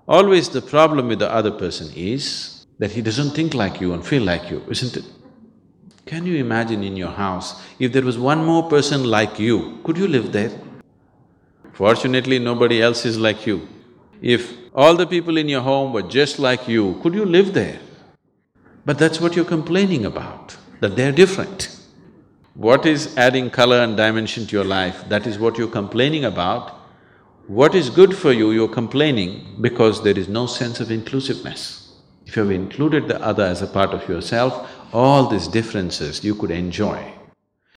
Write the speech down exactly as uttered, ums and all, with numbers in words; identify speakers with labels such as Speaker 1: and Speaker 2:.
Speaker 1: Always the problem with the other person is that he doesn't think like you and feel like you, isn't it? Can you imagine in your house, if there was one more person like you, could you live there? Fortunately, nobody else is like you. If all the people in your home were just like you, could you live there? But that's what you're complaining about, that they're different. What is adding color and dimension to your life, that is what you're complaining about. What is good for you, you're complaining because there is no sense of inclusiveness. If you have included the other as a part of yourself, all these differences you could enjoy.